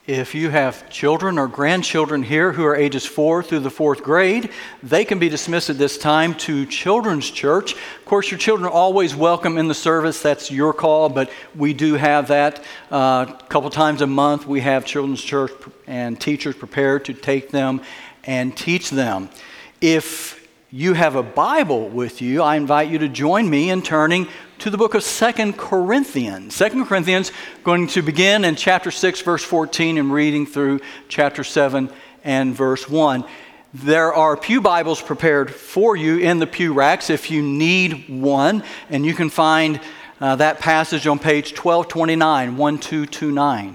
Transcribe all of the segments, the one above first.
If you have children or grandchildren here who are ages 4 through the 4th grade, they can be dismissed at this time to Children's Church. Of course, your children are always welcome in the service. That's your call, but we do have that a couple times a month. We have Children's Church and teachers prepared to take them and teach them. If you have a Bible with you, I invite you to join me in turning to the book of 2 Corinthians. 2 Corinthians, going to begin in chapter 6, verse 14, and reading through chapter 7 and verse 1. There are pew Bibles prepared for you in the pew racks if you need one, and you can find that passage on page 1229, 1229.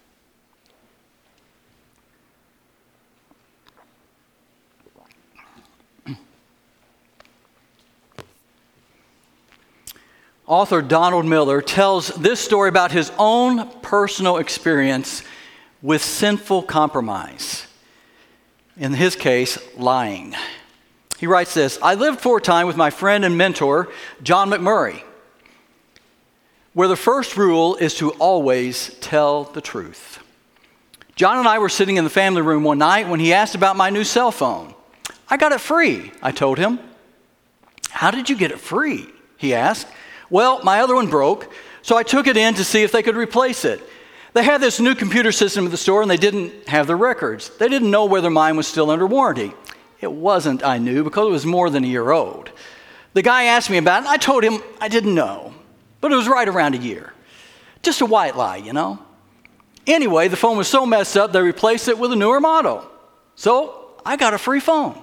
Author Donald Miller tells this story about his own personal experience with sinful compromise. In his case, lying. He writes this: I lived for a time with my friend and mentor, John McMurray, where the first rule is to always tell the truth. John and I were sitting in the family room one night when he asked about my new cell phone. I got it free, I told him. How did you get it free? He asked. Well, my other one broke, so I took it in to see if they could replace it. They had this new computer system at the store, and they didn't have the records. They didn't know whether mine was still under warranty. It wasn't, I knew, because it was more than a year old. The guy asked me about it, and I told him I didn't know, but it was right around a year. Just a white lie, you know. Anyway, the phone was so messed up, they replaced it with a newer model. So I got a free phone.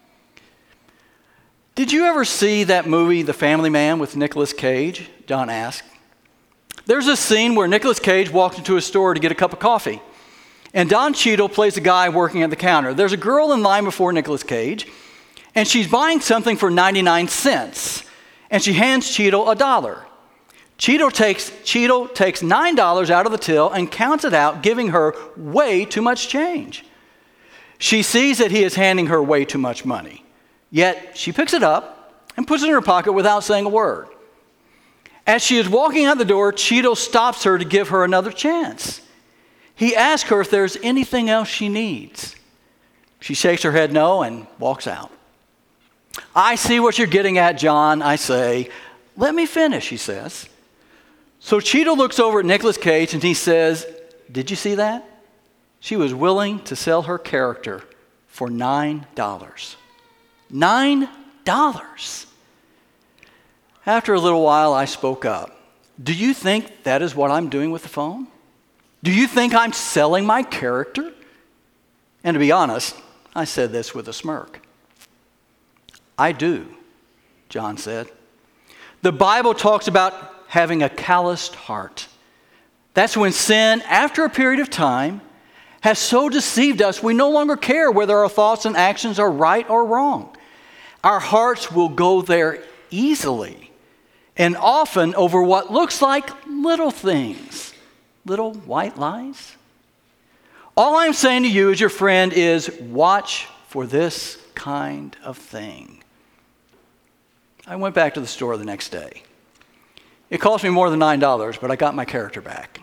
Did you ever see that movie, The Family Man, with Nicolas Cage? John asked. There's a scene where Nicolas Cage walks into a store to get a cup of coffee, and Don Cheadle plays a guy working at the counter. There's a girl in line before Nicolas Cage, and she's buying something for 99 cents, and she hands Cheadle $1. Cheadle takes $9 out of the till and counts it out, giving her way too much change. She sees that he is handing her way too much money. Yet she picks it up and puts it in her pocket without saying a word. As she is walking out the door, Cheadle stops her to give her another chance. He asks her if there's anything else she needs. She shakes her head no and walks out. I see what you're getting at, John, I say. Let me finish, he says. So Cheadle looks over at Nicolas Cage and he says, did you see that? She was willing to sell her character for $9. $9. After a little while, I spoke up. Do you think that is what I'm doing with the phone? Do you think I'm selling my character? And to be honest, I said this with a smirk. I do, John said. The Bible talks about having a calloused heart. That's when sin, after a period of time, has so deceived us we no longer care whether our thoughts and actions are right or wrong. Our hearts will go there easily and often over what looks like little things, little white lies. All I'm saying to you as your friend is watch for this kind of thing. I went back to the store the next day. It cost me more than $9, but I got my character back.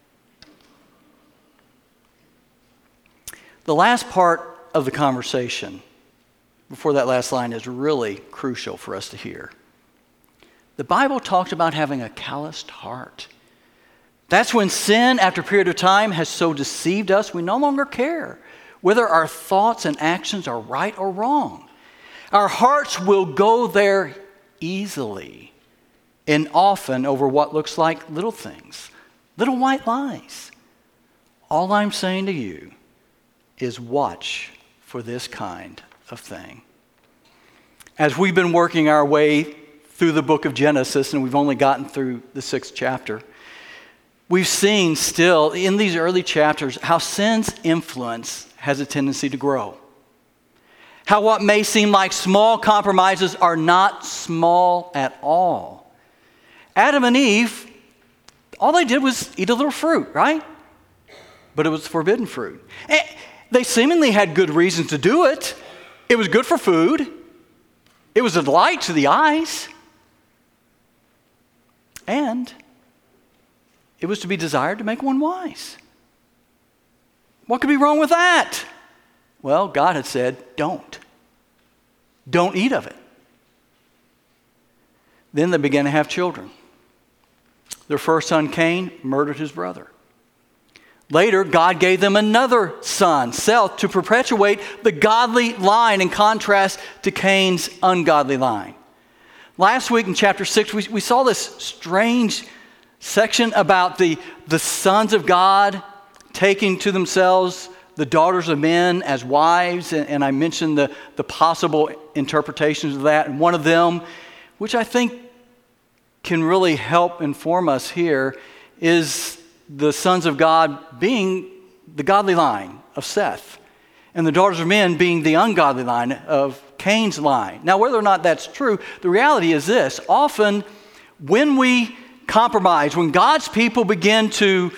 The last part of the conversation, before that last line, is really crucial for us to hear. The Bible talks about having a calloused heart. That's when sin, after a period of time, has so deceived us, we no longer care whether our thoughts and actions are right or wrong. Our hearts will go there easily and often over what looks like little things, little white lies. All I'm saying to you is watch for this kind of thing. As we've been working our way through the book of Genesis, and we've only gotten through the 6th chapter, we've seen still in these early chapters how sin's influence has a tendency to grow. How what may seem like small compromises are not small at all. Adam and Eve, all they did was eat a little fruit, right? But it was forbidden fruit. They seemingly had good reasons to do it. It was good for food. It was a delight to the eyes. And it was to be desired to make one wise. What could be wrong with that? Well, God had said, don't. Don't eat of it. Then they began to have children. Their first son, Cain, murdered his brother. Later, God gave them another son, Seth, to perpetuate the godly line in contrast to Cain's ungodly line. Last week in chapter 6, we saw this strange section about the sons of God taking to themselves the daughters of men as wives, and I mentioned the possible interpretations of that. And one of them, which I think can really help inform us here, is the sons of God being the godly line of Seth, and the daughters of men being the ungodly line of Cain's line. Now, whether or not that's true, the reality is this. Often, when we compromise, when God's people begin to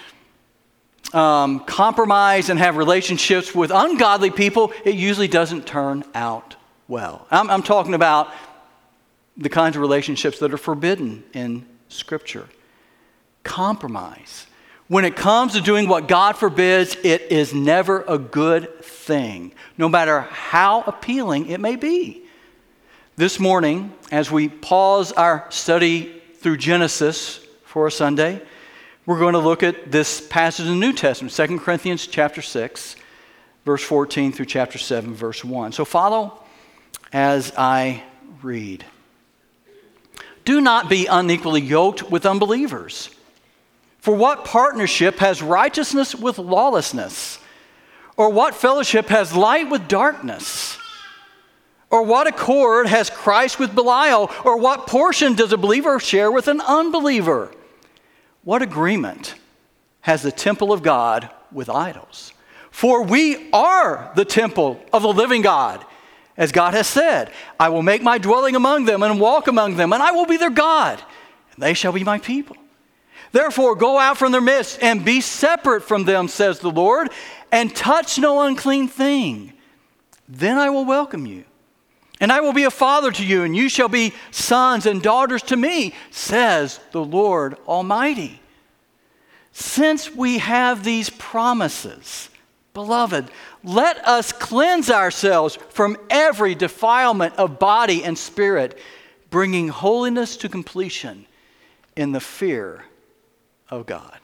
compromise and have relationships with ungodly people, it usually doesn't turn out well. I'm talking about the kinds of relationships that are forbidden in Scripture. Compromise. When it comes to doing what God forbids, it is never a good thing, no matter how appealing it may be. This morning, as we pause our study through Genesis for a Sunday, we're going to look at this passage in the New Testament, 2 Corinthians chapter 6, verse 14 through chapter 7, verse 1. So follow as I read. Do not be unequally yoked with unbelievers. For what partnership has righteousness with lawlessness? Or what fellowship has light with darkness? Or what accord has Christ with Belial? Or what portion does a believer share with an unbeliever? What agreement has the temple of God with idols? For we are the temple of the living God. As God has said, I will make my dwelling among them and walk among them, and I will be their God, and they shall be my people. Therefore, go out from their midst and be separate from them, says the Lord, and touch no unclean thing. Then I will welcome you, and I will be a father to you, and you shall be sons and daughters to me, says the Lord Almighty. Since we have these promises, beloved, let us cleanse ourselves from every defilement of body and spirit, bringing holiness to completion in the fear of God.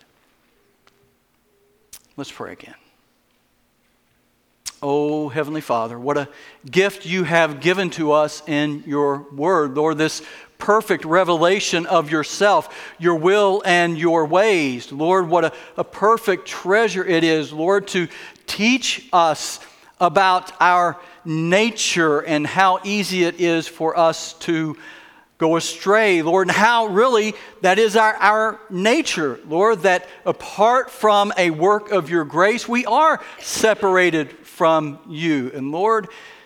Let's pray again. Oh, Heavenly Father, what a gift you have given to us in your word, Lord, this perfect revelation of yourself, your will and your ways. Lord, what a perfect treasure it is, Lord, to teach us about our nature and how easy it is for us to go astray, Lord, and how really that is our nature, Lord, that apart from a work of your grace, we are separated from you. And Lord,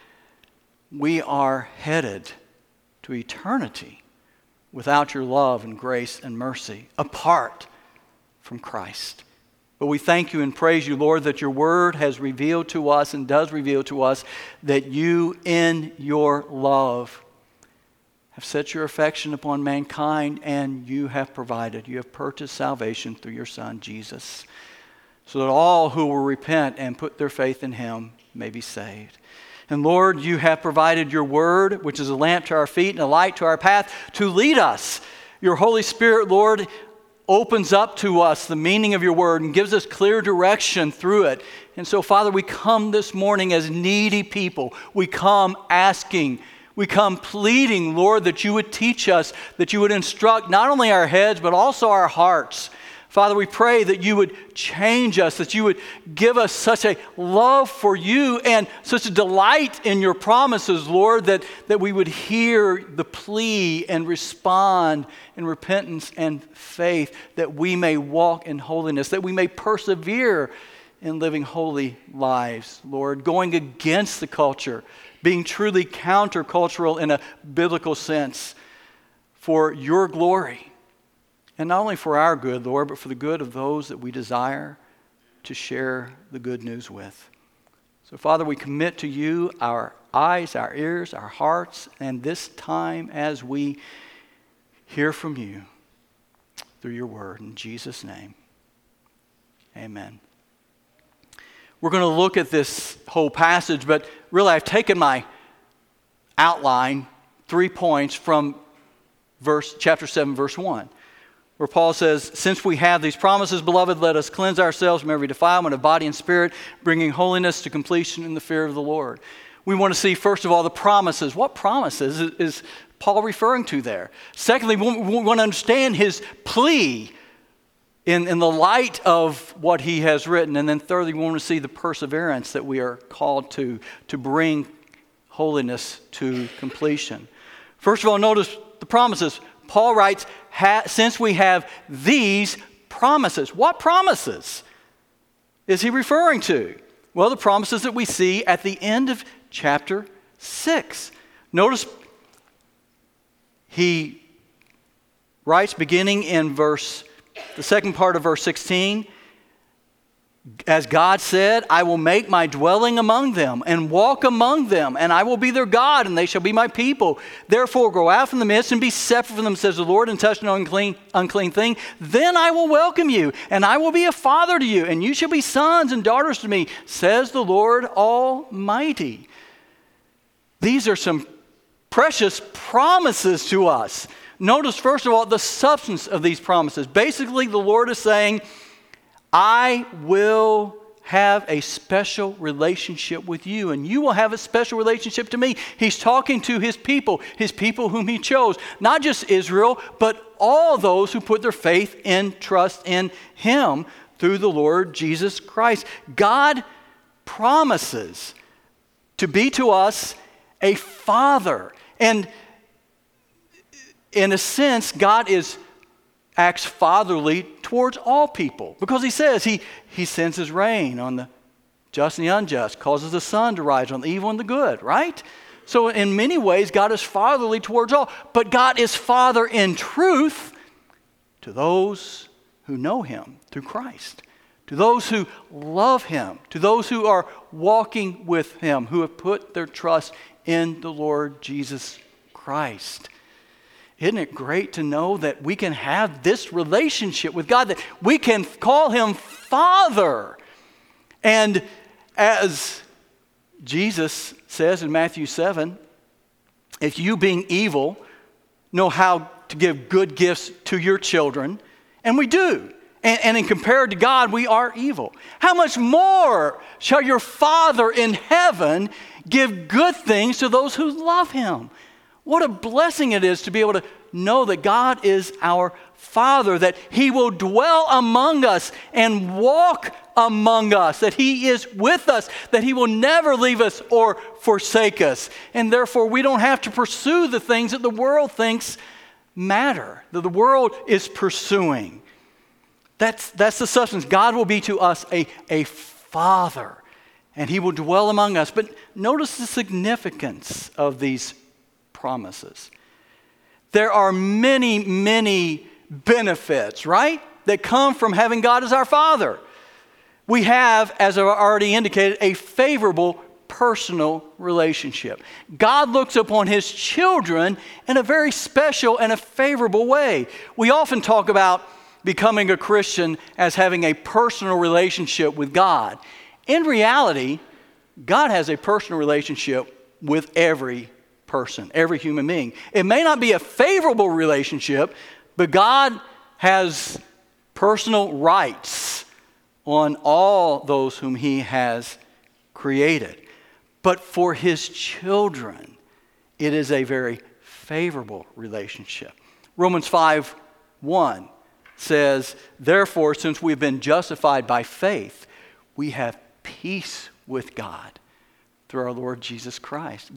we are headed to eternity without your love and grace and mercy, apart from Christ. But we thank you and praise you, Lord, that your word has revealed to us and does reveal to us that you in your love have set your affection upon mankind, and you have provided. You have purchased salvation through your Son, Jesus, so that all who will repent and put their faith in him may be saved. And Lord, you have provided your word, which is a lamp to our feet and a light to our path, to lead us. Your Holy Spirit, Lord, opens up to us the meaning of your word and gives us clear direction through it. And so, Father, we come this morning as needy people. We come asking, we come pleading, Lord, that you would teach us, that you would instruct not only our heads, but also our hearts. Father, we pray that you would change us, that you would give us such a love for you and such a delight in your promises, Lord, that we would hear the plea and respond in repentance and faith, that we may walk in holiness, that we may persevere in living holy lives, Lord, going against the culture, being truly countercultural in a biblical sense for your glory. And not only for our good, Lord, but for the good of those that we desire to share the good news with. So, Father, we commit to you our eyes, our ears, our hearts, and this time as we hear from you through your word. In Jesus' name, amen. We're going to look at this whole passage, but really I've taken my outline, 3 points from chapter 7, verse 1, where Paul says, since we have these promises, beloved, let us cleanse ourselves from every defilement of body and spirit, bringing holiness to completion in the fear of the Lord. We want to see, first of all, the promises. What promises is Paul referring to there? Secondly, we want to understand his plea in the light of what he has written. And then thirdly, we want to see the perseverance that we are called to bring holiness to completion. First of all, notice the promises. Paul writes, since we have these promises. What promises is he referring to? Well, the promises that we see at the end of chapter 6. Notice he writes, beginning in the second part of verse 16, as God said, I will make my dwelling among them and walk among them, and I will be their God, and they shall be my people. Therefore go out from the midst and be separate from them, says the Lord, and touch no unclean thing. Then I will welcome you, and I will be a father to you, and you shall be sons and daughters to me, says the Lord Almighty. These are some precious promises to us. Notice, first of all, the substance of these promises. Basically, the Lord is saying, I will have a special relationship with you, and you will have a special relationship to me. He's talking to his people whom he chose. Not just Israel, but all those who put their faith and trust in him through the Lord Jesus Christ. God promises to be to us a father. And in a sense, God acts fatherly towards all people, because he says he sends his rain on the just and the unjust, causes the sun to rise on the evil and the good, right? So in many ways, God is fatherly towards all, but God is Father in truth to those who know him through Christ, to those who love him, to those who are walking with him, who have put their trust in the Lord Jesus Christ. Isn't it great to know that we can have this relationship with God, that we can call him Father? And as Jesus says in Matthew 7, if you being evil know how to give good gifts to your children, and we do, and in compared to God, we are evil, how much more shall your Father in heaven give good things to those who love him? What a blessing it is to be able to know that God is our Father, that he will dwell among us and walk among us, that he is with us, that he will never leave us or forsake us. And therefore, we don't have to pursue the things that the world thinks matter, that the world is pursuing. That's the substance. God will be to us a Father, and he will dwell among us. But notice the significance of these promises. There are many, many benefits, right, that come from having God as our Father. We have, as I've already indicated, a favorable personal relationship. God looks upon his children in a very special and a favorable way. We often talk about becoming a Christian as having a personal relationship with God. In reality, God has a personal relationship with every person, every human being. It may not be a favorable relationship, but God has personal rights on all those whom he has created. But for his children, it is a very favorable relationship. Romans 5:1 says, therefore, since we've been justified by faith, we have peace with God through our Lord Jesus Christ.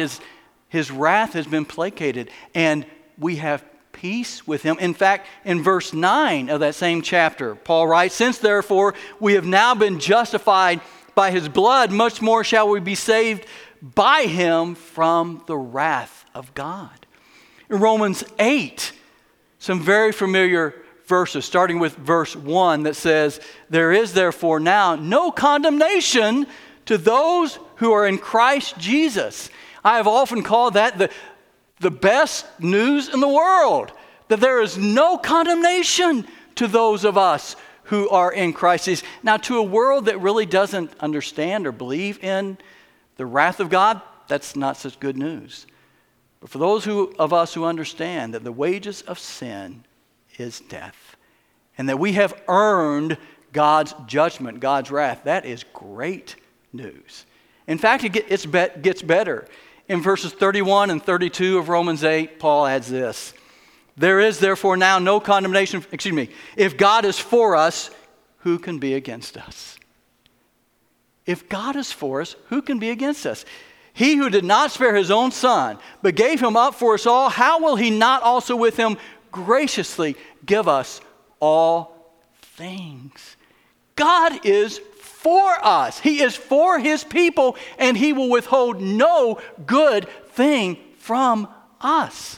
His wrath has been placated, and we have peace with him. In fact, in verse 9 of that same chapter, Paul writes, since therefore we have now been justified by his blood, much more shall we be saved by him from the wrath of God. In Romans 8, some very familiar verses, starting with verse 1 that says, there is therefore now no condemnation to those who are in Christ Jesus. I have often called that the best news in the world, that there is no condemnation to those of us who are in Christ Jesus. Now, to a world that really doesn't understand or believe in the wrath of God, that's not such good news. But for those of us who understand that the wages of sin is death, and that we have earned God's judgment, God's wrath, that is great news. In fact, it gets better. In verses 31 and 32 of Romans 8, Paul adds this. There is therefore now no condemnation, if God is for us, who can be against us? If God is for us, who can be against us? He who did not spare his own son, but gave him up for us all, how will he not also with him graciously give us all things? God is for us. He is for his people, and he will withhold no good thing from us.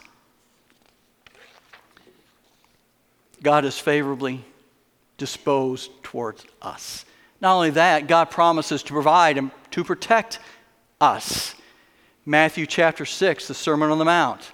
God is favorably disposed towards us. Not only that, God promises to provide and to protect us. Matthew chapter 6, the Sermon on the Mount.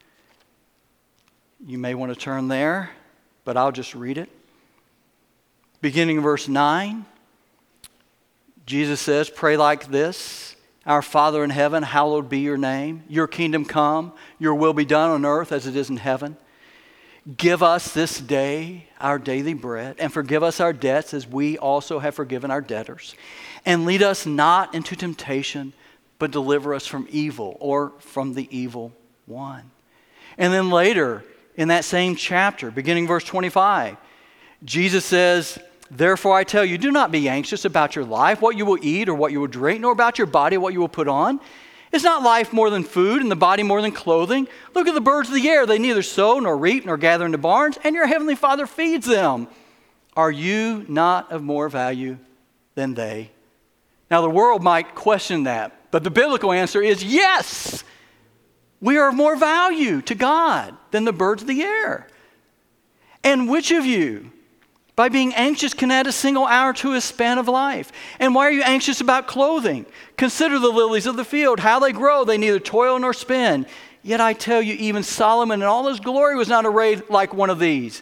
You may want to turn there, but I'll just read it. Beginning in verse 9, Jesus says, pray like this. Our Father in heaven, hallowed be your name. Your kingdom come, your will be done on earth as it is in heaven. Give us this day our daily bread, and forgive us our debts as we also have forgiven our debtors. And lead us not into temptation, but deliver us from evil, or from the evil one. And then later in that same chapter, beginning verse 25, Jesus says, therefore I tell you, do not be anxious about your life, what you will eat or what you will drink, nor about your body, what you will put on. Is not life more than food, and the body more than clothing? Look at the birds of the air. They neither sow, nor reap, nor gather into barns, and your heavenly Father feeds them. Are you not of more value than they? Now, the world might question that, but the biblical answer is yes. We are of more value to God than the birds of the air. And which of you, by being anxious, can add a single hour to his span of life? And why are you anxious about clothing? Consider the lilies of the field, how they grow. They neither toil nor spin. Yet I tell you, even Solomon in all his glory was not arrayed like one of these.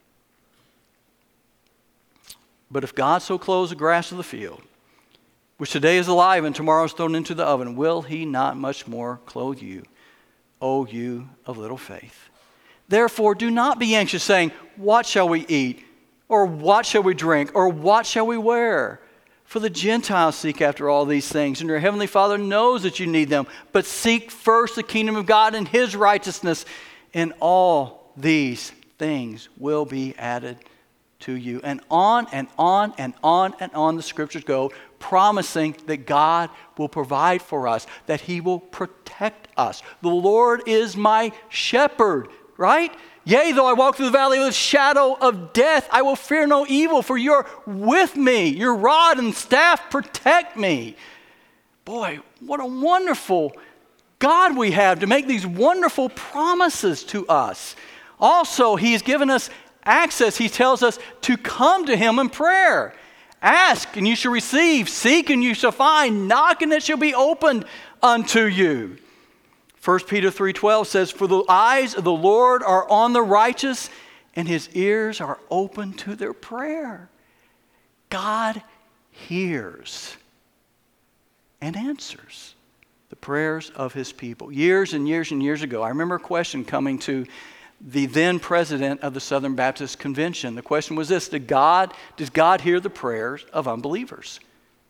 But if God so clothes the grass of the field, which today is alive and tomorrow is thrown into the oven, will he not much more clothe you, O you of little faith? Therefore, do not be anxious, saying, what shall we eat? Or what shall we drink? Or what shall we wear? For the Gentiles seek after all these things, and your heavenly Father knows that you need them. But seek first the kingdom of God and his righteousness, and all these things will be added to you. And on and on and on and on the scriptures go, promising that God will provide for us, that he will protect us. The Lord is my shepherd, right? Yea, though I walk through the valley of the shadow of death, I will fear no evil, for you're with me. Your rod and staff protect me. Boy, what a wonderful God we have to make these wonderful promises to us. Also, he's given us access. He tells us to come to him in prayer. Ask and you shall receive. Seek and you shall find. Knock and it shall be opened unto you. 1 Peter 3:12 says, for the eyes of the Lord are on the righteous, and his ears are open to their prayer. God hears and answers the prayers of his people. Years and years and years ago, I remember a question coming to the then president of the Southern Baptist Convention. The question was this: does God hear the prayers of unbelievers?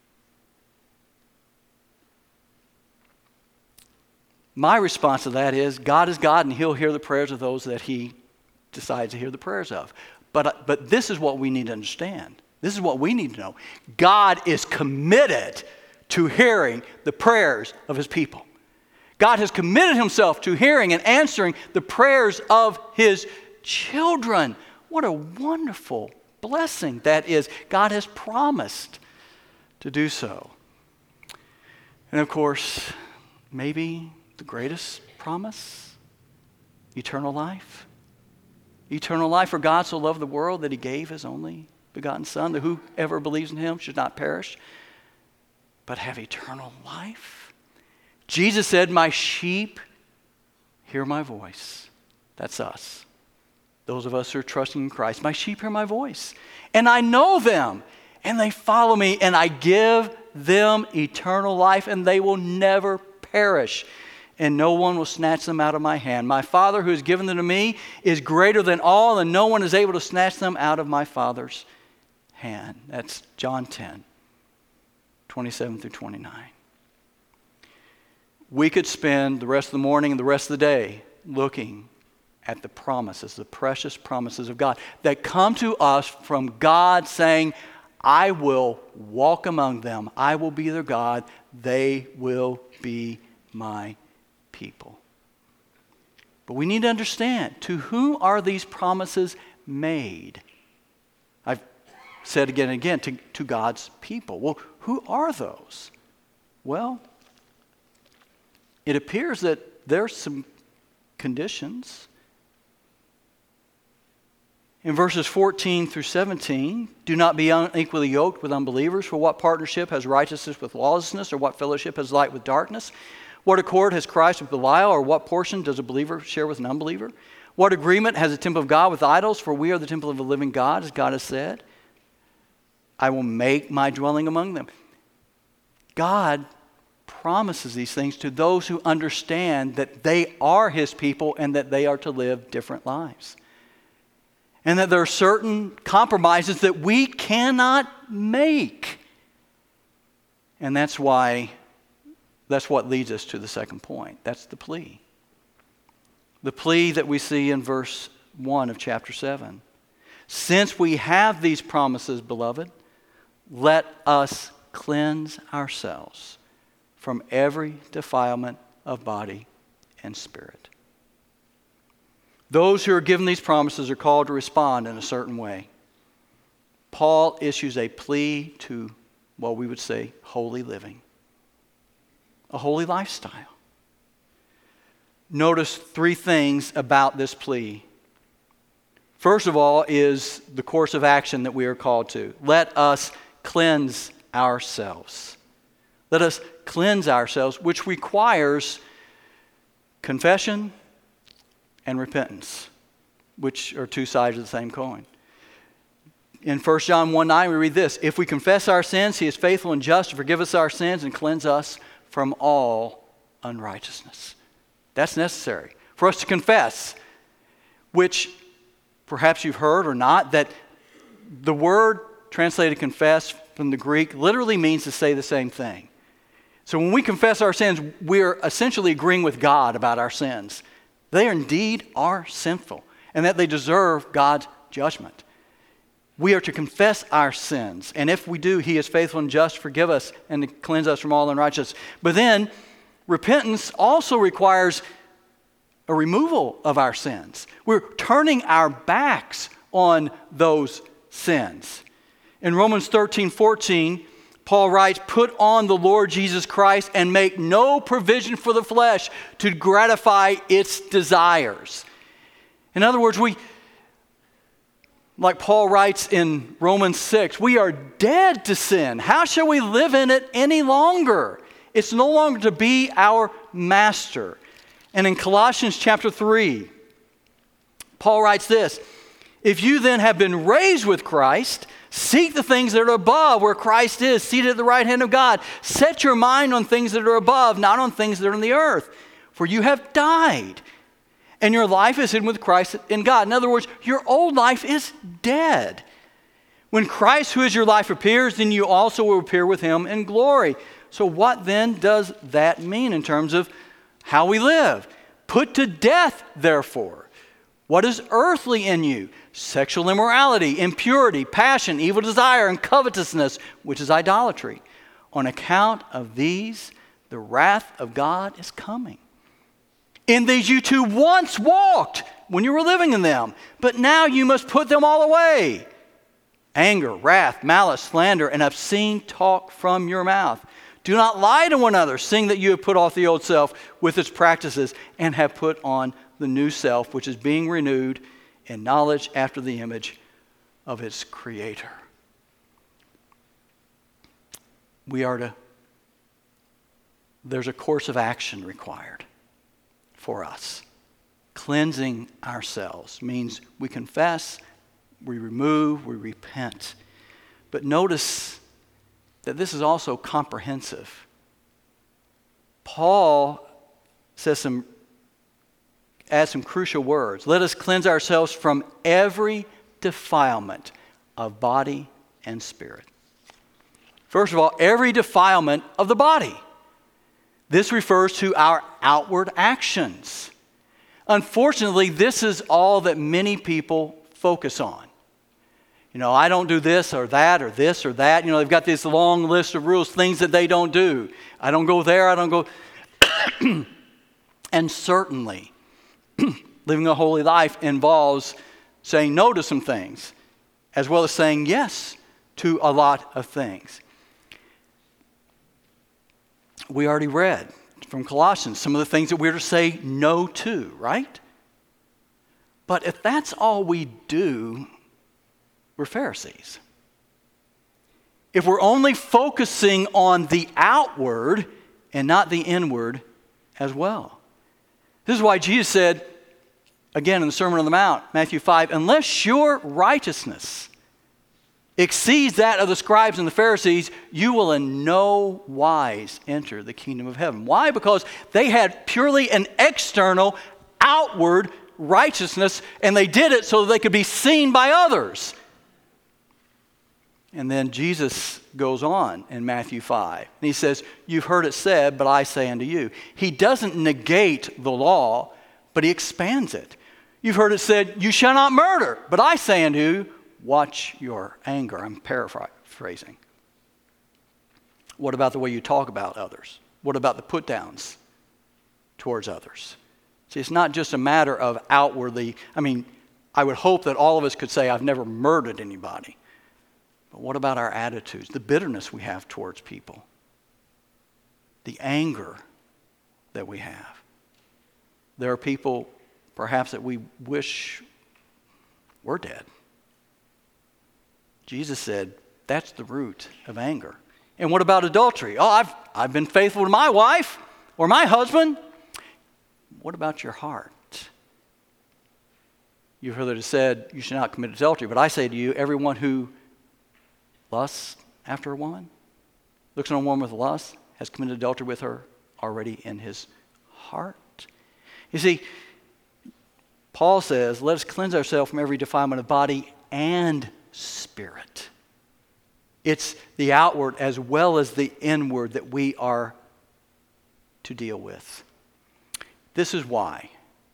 My response to that is, God is God, and he'll hear the prayers of those that he decides to hear the prayers of. But this is what we need to understand. This is what we need to know. God is committed to hearing the prayers of his people. God has committed himself to hearing and answering the prayers of his children. What a wonderful blessing that is. God has promised to do so. And of course, maybe the greatest promise, eternal life. Eternal life, for God so loved the world that he gave his only begotten Son, that whoever believes in him should not perish, but have eternal life. Jesus said, my sheep hear my voice. That's us. those of us who are trusting in Christ, my sheep hear my voice, and I know them, and they follow me, and I give them eternal life, and they will never perish, and no one will snatch them out of my hand. My Father who has given them to me is greater than all, and no one is able to snatch them out of my Father's hand. That's John 10, 27 through 29. We could spend the rest of the morning and the rest of the day looking at the promises, the precious promises of God that come to us from God saying, I will walk among them. I will be their God. They will be my people. But we need to understand, to whom are these promises made? I've said again and again, to God's people. Well, who are those? Well, it appears that there's some conditions. In verses 14 through 17, do not be unequally yoked with unbelievers, for what partnership has righteousness with lawlessness, or what fellowship has light with darkness? What accord has Christ with Belial, or what portion does a believer share with an unbeliever? What agreement has the temple of God with idols? For we are the temple of the living God, as God has said. I will make my dwelling among them. God promises these things to those who understand that they are His people and that they are to live different lives. And that there are certain compromises that we cannot make. And that's what leads us to the second point. That's the plea. The plea that we see in verse 1 of chapter 7. Since we have these promises, beloved, let us cleanse ourselves from every defilement of body and spirit. Those who are given these promises are called to respond in a certain way. Paul issues a plea to, well, we would say, holy living, a holy lifestyle. Notice three things about this plea. First of all is the course of action that we are called to. Let us cleanse ourselves. Let us cleanse ourselves, which requires confession and repentance, which are two sides of the same coin. In 1 John 1:9 we read this, if we confess our sins, He is faithful and just to forgive us our sins and cleanse us from all unrighteousness. That's necessary for us to confess, which perhaps you've heard or not, that the word translated confess from the Greek literally means to say the same thing. So when we confess our sins, we're essentially agreeing with God about our sins. They indeed are sinful, and that they deserve God's judgment. We are to confess our sins, and if we do, He is faithful and just to forgive us and to cleanse us from all unrighteousness. But then, repentance also requires a removal of our sins. We're turning our backs on those sins. In Romans 13:14, Paul writes, put on the Lord Jesus Christ and make no provision for the flesh to gratify its desires. In other words, like Paul writes in Romans 6, we are dead to sin. How shall we live in it any longer? It's no longer to be our master. And in Colossians chapter 3, Paul writes this, if you then have been raised with Christ, seek the things that are above where Christ is, seated at the right hand of God. Set your mind on things that are above, not on things that are on the earth. For you have died, and your life is hidden with Christ in God. In other words, your old life is dead. When Christ, who is your life, appears, then you also will appear with Him in glory. So what then does that mean in terms of how we live? Put to death, therefore, what is earthly in you? Sexual immorality, impurity, passion, evil desire, and covetousness, which is idolatry. On account of these, the wrath of God is coming. In these you too once walked when you were living in them, but now you must put them all away. Anger, wrath, malice, slander, and obscene talk from your mouth. Do not lie to one another, seeing that you have put off the old self with its practices and have put on the new self, which is being renewed in knowledge after the image of its Creator. There's a course of action required for us. cleansing ourselves. Means we confess, we remove, we repent. But notice that this is also comprehensive. Paul adds some crucial words. Let us cleanse ourselves from every defilement of body and spirit. First of all, every defilement of the body. This refers to our outward actions. Unfortunately, this is all that many people focus on. I don't do this or that or this or that. They've got this long list of rules, things that they don't do. I don't go there, I don't go. And certainly, living a holy life involves saying no to some things, as well as saying yes to a lot of things. We already read from Colossians some of the things that we're to say no to, right? But if that's all we do, we're Pharisees. If we're only focusing on the outward and not the inward as well. This is why Jesus said, again in the Sermon on the Mount, Matthew 5, unless your righteousness exceeds that of the scribes and the Pharisees, you will in no wise enter the kingdom of heaven. Why? Because they had purely an external, outward righteousness, and they did it so that they could be seen by others. And then Jesus goes on in Matthew 5. And he says, you've heard it said, but I say unto you. He doesn't negate the law, but he expands it. You've heard it said, you shall not murder. But I say unto you, watch your anger. I'm paraphrasing. What about the way you talk about others? What about the put-downs towards others? See, it's not just a matter of outwardly. I would hope that all of us could say, I've never murdered anybody. But what about our attitudes, the bitterness we have towards people, the anger that we have? There are people, perhaps, that we wish were dead. Jesus said, that's the root of anger. And what about adultery? Oh, I've been faithful to my wife or my husband. What about your heart? You've heard it said, you should not commit adultery. But I say to you, everyone who lusts after a woman, looks on a woman with lust, has committed adultery with her already in his heart. You see, Paul says, let us cleanse ourselves from every defilement of body and spirit. It's the outward as well as the inward that we are to deal with. This is why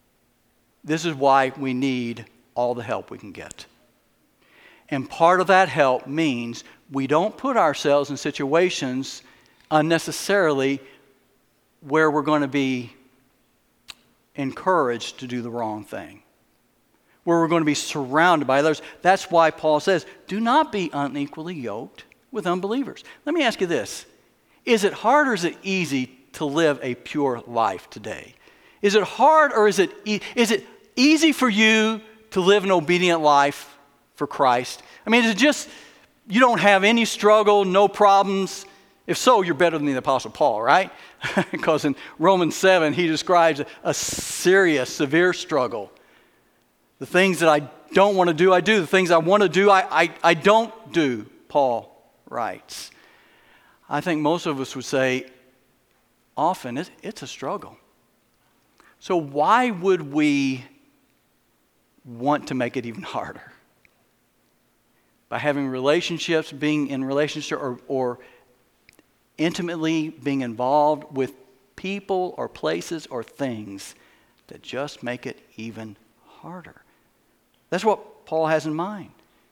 we need all the help we can get. And part of that help means we don't put ourselves in situations unnecessarily where we're going to be encouraged to do the wrong thing, where we're going to be surrounded by others. That's why Paul says, do not be unequally yoked with unbelievers. Let me ask you this. Is it hard or is it easy to live a pure life today? Is it hard or is it easy for you to live an obedient life for Christ? Is it just you don't have any struggle, no problems? If so, you're better than the Apostle Paul, right? Because in Romans 7, he describes a serious, severe struggle. The things that I don't want to do, I do. The things I want to do, I don't do, Paul writes. I think most of us would say, often it's a struggle. So why would we want to make it even harder? By having relationships, being in relationship or intimately being involved with people or places or things that just make it even harder. That's what Paul has in mind.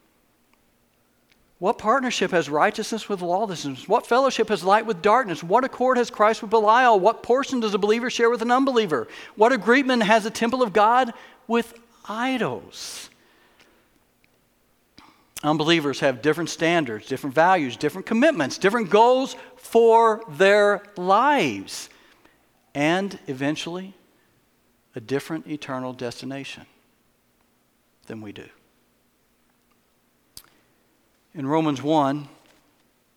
What partnership has righteousness with lawlessness? What fellowship has light with darkness? What accord has Christ with Belial? What portion does a believer share with an unbeliever? What agreement has the temple of God with idols? Unbelievers have different standards, different values, different commitments, different goals for their lives, and eventually a different eternal destination than we do. In Romans 1,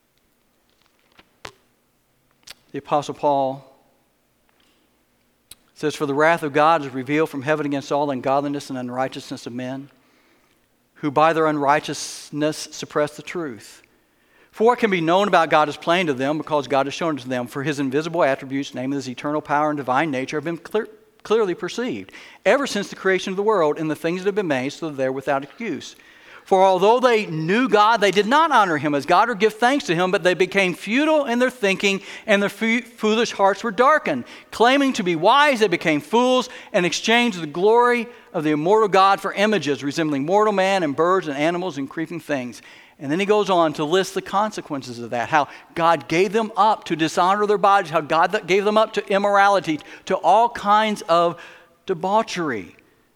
the Apostle Paul It says, "For the wrath of God is revealed from heaven against all ungodliness and unrighteousness of men, who by their unrighteousness suppress the truth. For what can be known about God is plain to them, because God has shown it to them. For his invisible attributes, namely his eternal power and divine nature, have been clearly perceived, ever since the creation of the world, in the things that have been made, so that they're without excuse. For although they knew God, they did not honor him as God or give thanks to him, but they became futile in their thinking, and their foolish hearts were darkened. Claiming to be wise, they became fools, and exchanged the glory of the immortal God for images, resembling mortal man and birds and animals and creeping things." And then he goes on to list the consequences of that, how God gave them up to dishonor their bodies, how God gave them up to immorality, to all kinds of debauchery.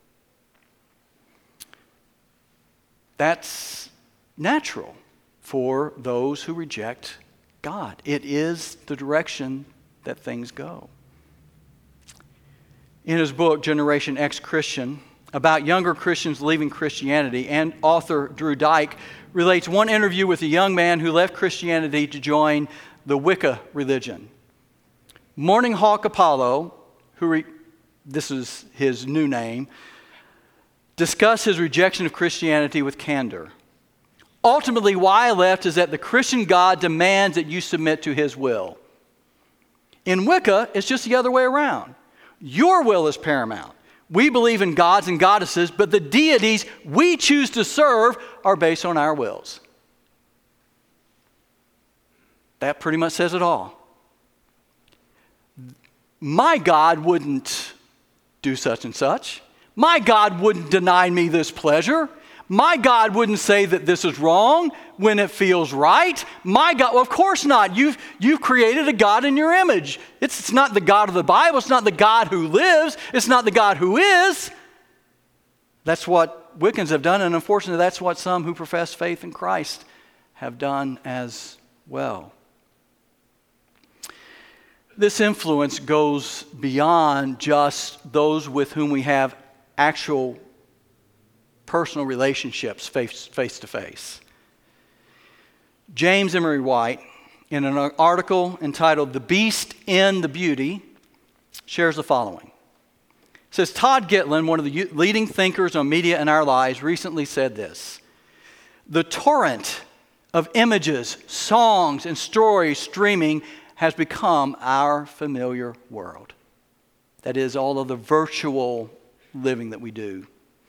That's natural for those who reject God. It is the direction that things go. In his book, Generation X Christian, about younger Christians leaving Christianity, and author Drew Dyke relates one interview with a young man who left Christianity to join the Wicca religion. Morning Hawk Apollo, this is his new name, discussed his rejection of Christianity with candor. "Ultimately, why I left is that the Christian God demands that you submit to his will. In Wicca, it's just the other way around. Your will is paramount. We believe in gods and goddesses, but the deities we choose to serve are based on our wills." That pretty much says it all. My God wouldn't do such and such. My God wouldn't deny me this pleasure. My God wouldn't say that this is wrong when it feels right. My God, well, of course not. You've created a God in your image. It's not the God of the Bible. It's not the God who lives. It's not the God who is. That's what Wiccans have done, and unfortunately that's what some who profess faith in Christ have done as well. This influence goes beyond just those with whom we have actual personal relationships face to face. James Emery White, in an article entitled "The Beast in the Beauty," shares the following. It says, Todd Gitlin, one of the leading thinkers on media in our lives, recently said this: "The torrent of images, songs, and stories streaming has become our familiar world." That is, all of the virtual living that we do.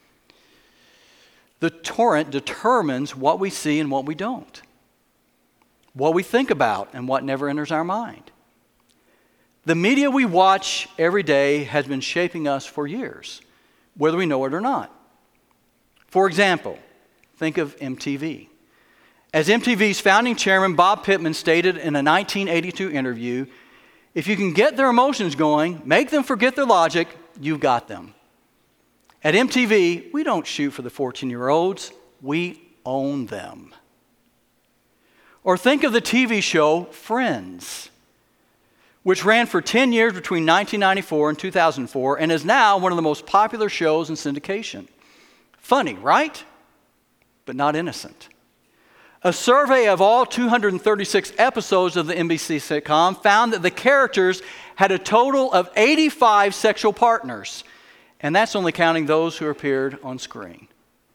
The torrent determines what we see and what we don't, what we think about and what never enters our mind. The media we watch every day has been shaping us for years, whether we know it or not. For example, think of MTV. As MTV's founding chairman, Bob Pittman, stated in a 1982 interview, "If you can get their emotions going, make them forget their logic, you've got them. At MTV, we don't shoot for the 14-year-olds, we own them." Or think of the TV show Friends, which ran for 10 years between 1994 and 2004 and is now one of the most popular shows in syndication. Funny, right? But not innocent. A survey of all 236 episodes of the NBC sitcom found that the characters had a total of 85 sexual partners, and that's only counting those who appeared on screen.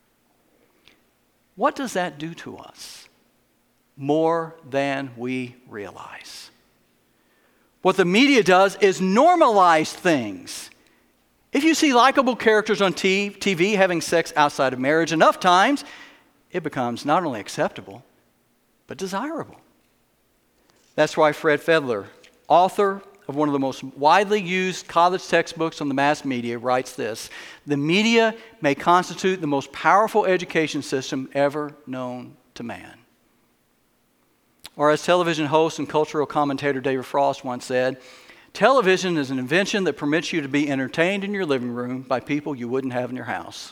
What does that do to us? More than we realize. What the media does is normalize things. If you see likable characters on TV having sex outside of marriage enough times, it becomes not only acceptable, but desirable. That's why Fred Fedler, author of one of the most widely used college textbooks on the mass media, writes this: "The media may constitute the most powerful education system ever known to man." Or as television host and cultural commentator David Frost once said, "Television is an invention that permits you to be entertained in your living room by people you wouldn't have in your house."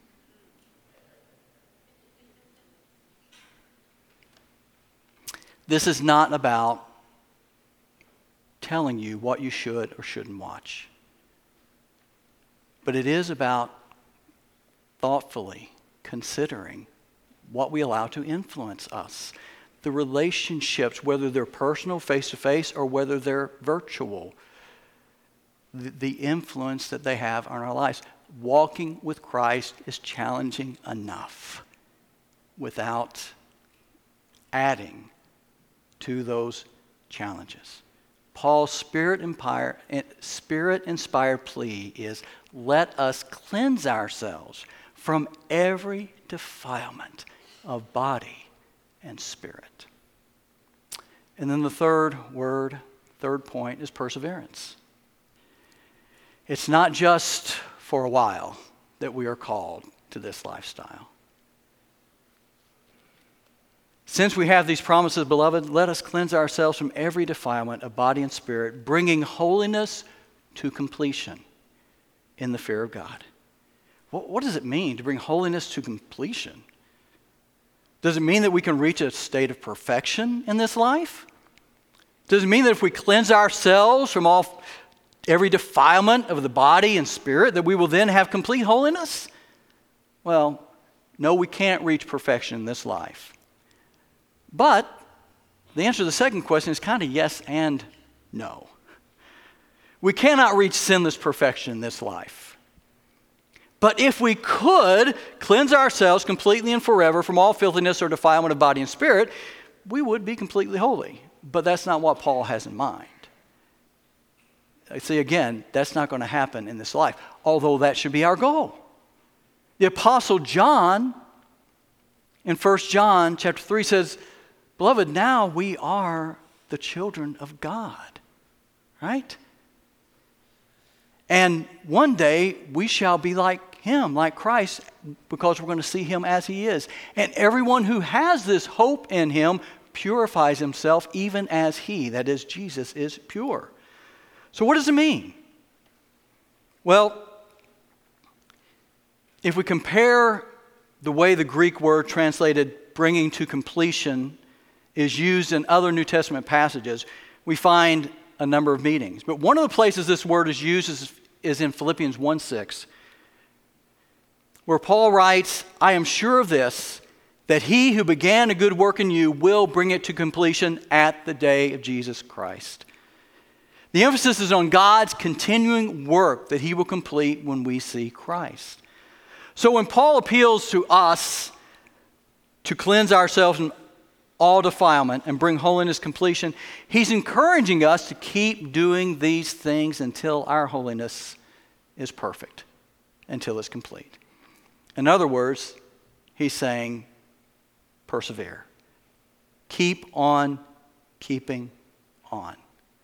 This is not about telling you what you should or shouldn't watch, but it is about thoughtfully considering what we allow to influence us. The relationships, whether they're personal, face-to-face, or whether they're virtual. the influence that they have on our lives. Walking with Christ is challenging enough without adding to those challenges. Paul's Spirit-inspired plea is, let us cleanse ourselves from every defilement of body and spirit. And then the third point is perseverance. It's not just for a while that we are called to this lifestyle. Since we have these promises, beloved, let us cleanse ourselves from every defilement of body and spirit, bringing holiness to completion in the fear of God. What does it mean to bring holiness to completion? Does it mean that we can reach a state of perfection in this life? Does it mean that if we cleanse ourselves from every defilement of the body and spirit, that we will then have complete holiness? Well, no, we can't reach perfection in this life. But the answer to the second question is kind of yes and no. We cannot reach sinless perfection in this life. But if we could cleanse ourselves completely and forever from all filthiness or defilement of body and spirit, we would be completely holy. But that's not what Paul has in mind. See, again, that's not going to happen in this life, although that should be our goal. The Apostle John, in 1 John chapter 3 says, beloved, now we are the children of God, right? And one day we shall be like him, like Christ, because we're going to see him as he is. And everyone who has this hope in him purifies himself even as he, that is, Jesus, is pure. So what does it mean? Well, if we compare the way the Greek word translated bringing to completion is used in other New Testament passages, we find a number of meanings. But one of the places this word is used is in Philippians 1:6, where Paul writes, I am sure of this, that he who began a good work in you will bring it to completion at the day of Jesus Christ. The emphasis is on God's continuing work that he will complete when we see Christ. So when Paul appeals to us to cleanse ourselves from all defilement and bring holiness completion, he's encouraging us to keep doing these things until our holiness is perfect, until it's complete. In other words, he's saying, persevere. Keep on keeping on.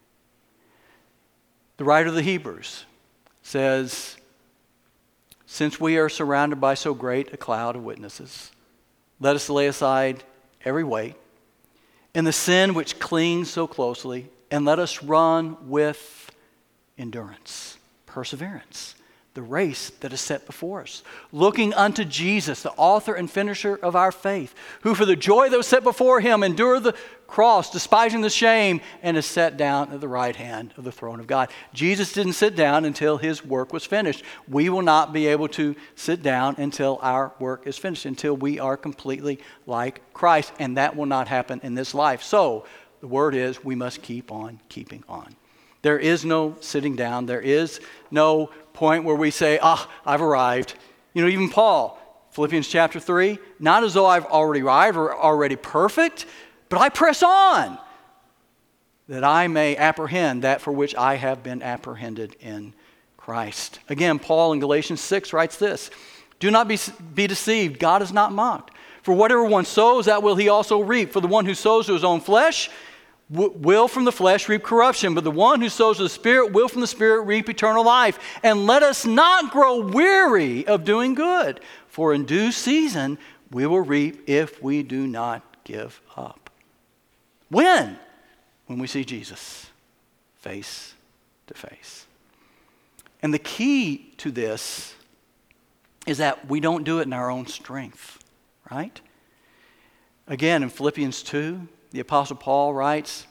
The writer of the Hebrews says, since we are surrounded by so great a cloud of witnesses, let us lay aside every weight and the sin which clings so closely, and let us run with endurance, perseverance, the race that is set before us, looking unto Jesus, the author and finisher of our faith, who for the joy that was set before him endured the cross, despising the shame, and is set down at the right hand of the throne of God. Jesus didn't sit down until his work was finished. We will not be able to sit down until our work is finished, until we are completely like Christ, and that will not happen in this life. So the word is, we must keep on keeping on. There is no sitting down. There is no point where we say, I've arrived. You know, even Paul, Philippians chapter 3, not as though I've already arrived or already perfect, but I press on that I may apprehend that for which I have been apprehended in Christ. Again, Paul in Galatians 6 writes this, do not be deceived. God is not mocked. For whatever one sows, that will he also reap. For the one who sows to his own flesh will from the flesh reap corruption, but the one who sows to the Spirit will from the Spirit reap eternal life. And let us not grow weary of doing good, for in due season we will reap if we do not give up. When? When we see Jesus face to face. And the key to this is that we don't do it in our own strength, right? Again, in Philippians 2, the Apostle Paul writes,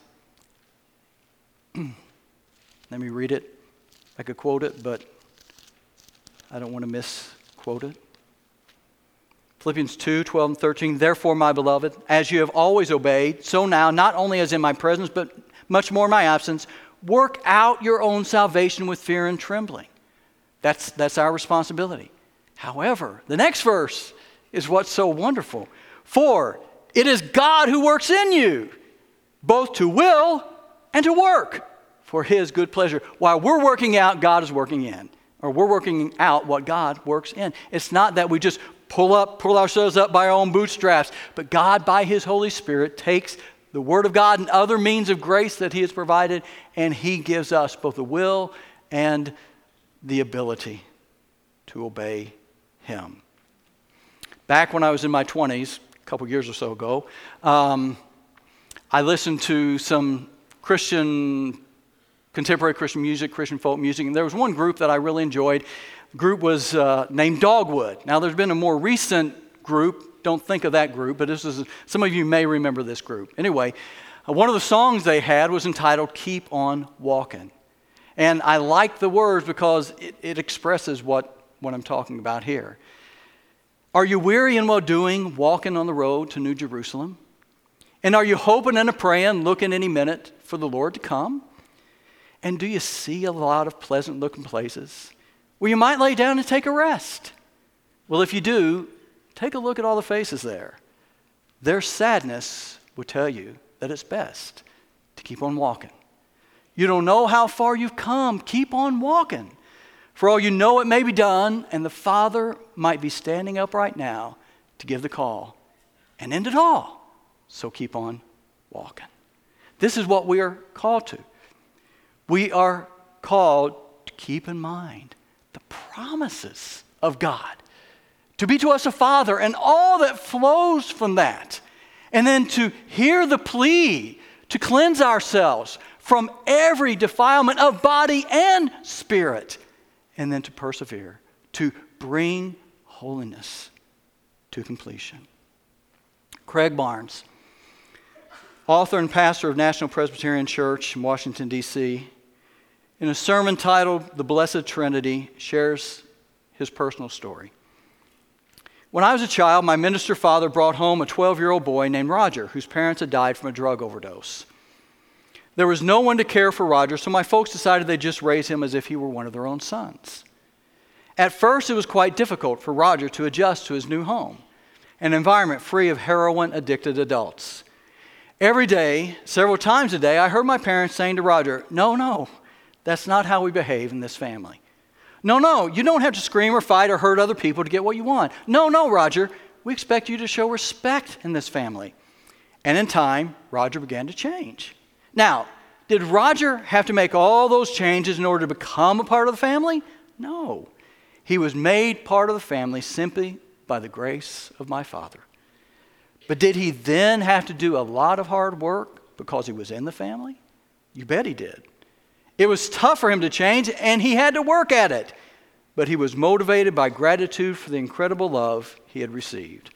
let me read it. I could quote it, but I don't want to misquote it. Philippians 2, 12 and 13, therefore, my beloved, as you have always obeyed, so now, not only as in my presence, but much more in my absence, Work out your own salvation with fear and trembling. That's our responsibility. However, the next verse is what's so wonderful. For it is God who works in you, both to will and to work for his good pleasure. While we're working out, God is working in. Or we're working out what God works in. It's not that we just pull ourselves up by our own bootstraps, but God, by his Holy Spirit, takes the Word of God and other means of grace that he has provided, and he gives us both the will and the ability to obey him. Back when I was in my 20s, a couple years or so ago, I listened to some contemporary Christian music, Christian folk music, and there was one group that I really enjoyed. The group was named Dogwood. Now, there's been a more recent group. Don't think of that group, but some of you may remember this group. Anyway, one of the songs they had was entitled Keep On Walking. And I like the words because it expresses what I'm talking about here. Are you weary in well-doing, walking on the road to New Jerusalem? And are you hoping and praying, looking any minute for the Lord to come? And do you see a lot of pleasant-looking places where you might lay down and take a rest? Well, if you do, take a look at all the faces there. Their sadness will tell you that it's best to keep on walking. You don't know how far you've come. Keep on walking. For all you know, it may be done, and the Father might be standing up right now to give the call and end it all. So keep on walking. This is what we are called to. We are called to keep in mind the promises of God, to be to us a Father and all that flows from that, and then to hear the plea to cleanse ourselves from every defilement of body and spirit, and then to persevere, to bring holiness to completion. Craig Barnes, author and pastor of National Presbyterian Church in Washington, D.C., in a sermon titled The Blessed Trinity, shares his personal story. When I was a child, my minister father brought home a 12-year-old boy named Roger, whose parents had died from a drug overdose. There was no one to care for Roger, so my folks decided they'd just raise him as if he were one of their own sons. At first, it was quite difficult for Roger to adjust to his new home, an environment free of heroin-addicted adults. Every day, several times a day, I heard my parents saying to Roger, no, that's not how we behave in this family. No, you don't have to scream or fight or hurt other people to get what you want. No, Roger, we expect you to show respect in this family. And in time, Roger began to change. Now, did Roger have to make all those changes in order to become a part of the family? No. He was made part of the family simply by the grace of my Father. But did he then have to do a lot of hard work because he was in the family? You bet he did. It was tough for him to change, and he had to work at it. But he was motivated by gratitude for the incredible love he had received.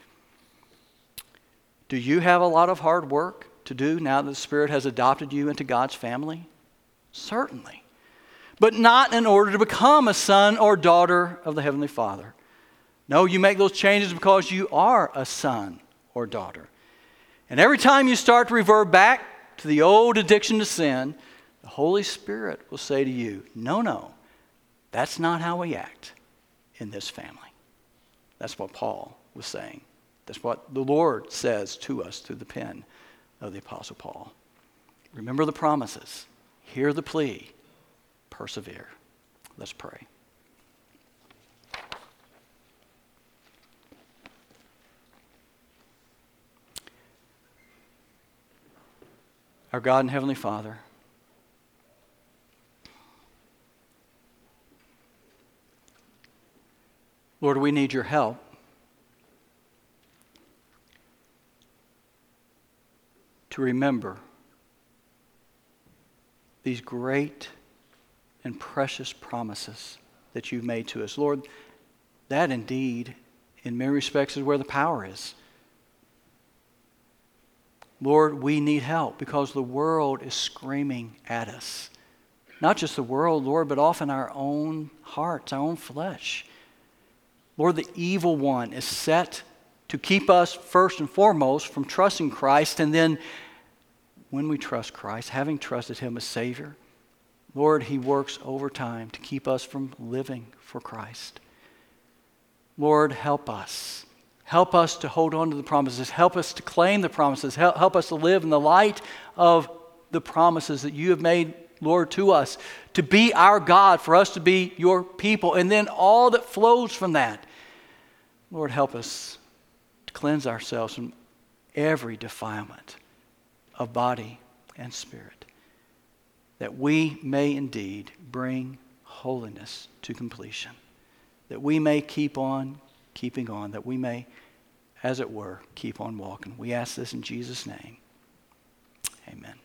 Do you have a lot of hard work to do now that the Spirit has adopted you into God's family? Certainly. But not in order to become a son or daughter of the Heavenly Father. No, you make those changes because you are a son or daughter. And every time you start to revert back to the old addiction to sin, the Holy Spirit will say to you, no, that's not how we act in this family. That's what Paul was saying. That's what the Lord says to us through the pen of the Apostle Paul. Remember the promises. Hear the plea. Persevere. Let's pray. Our God and Heavenly Father, Lord, we need your help. To remember these great and precious promises that you've made to us. Lord, that indeed, in many respects, is where the power is. Lord, we need help because the world is screaming at us. Not just the world, Lord, but often our own hearts, our own flesh. Lord, the evil one is set to keep us first and foremost from trusting Christ, and then when we trust Christ, having trusted him as Savior, Lord, he works overtime to keep us from living for Christ. Lord, help us. Help us to hold on to the promises. Help us to claim the promises. Help us to live in the light of the promises that you have made, Lord, to us, to be our God, for us to be your people, and then all that flows from that. Lord, help us to cleanse ourselves from every defilement of body and spirit, that we may indeed bring holiness to completion, that we may keep on keeping on, that we may, as it were, keep on walking. We ask this in Jesus' name. Amen.